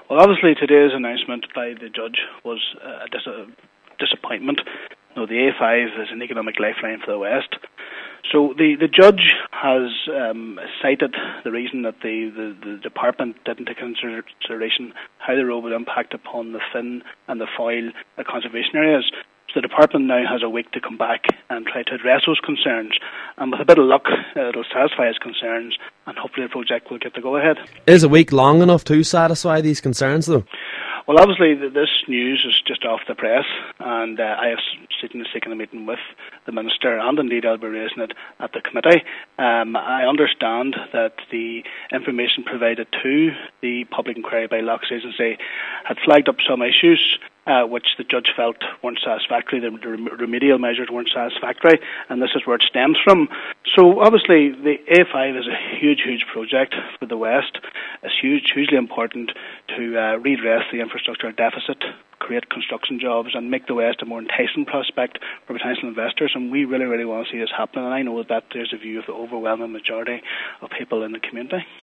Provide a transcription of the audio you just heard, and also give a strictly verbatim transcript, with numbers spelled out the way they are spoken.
Well, obviously today's announcement by the judge was a dis- disappointment. You know, the A five is an economic lifeline for the West. So the, the judge has um, cited the reason that the, the, the department didn't take into consideration how the road would impact upon the fin and the foil uh, conservation areas. So the department now has a week to come back and try to address those concerns. And with a bit of luck, uh, it'll satisfy his concerns, and hopefully the project will get the go-ahead. Is a week long enough to satisfy these concerns, though? Well, obviously, this news is just off the press, and uh, I have sitting seeking a meeting with the Minister, and indeed I'll be raising it at the committee. Um, I understand that the information provided to the Public Inquiry by Lochs Agency had flagged up some issues uh, which the judge felt weren't satisfactory. The, the remedial measures weren't satisfactory, and this is where it stems from. So, obviously, the A five is a huge, huge project for the West. It's huge, hugely important to uh, redress the infrastructure deficit, create construction jobs, and make the West a more enticing prospect for potential investors. And we really, really want to see this happen. And I know that there's a view of the overwhelming majority of people in the community.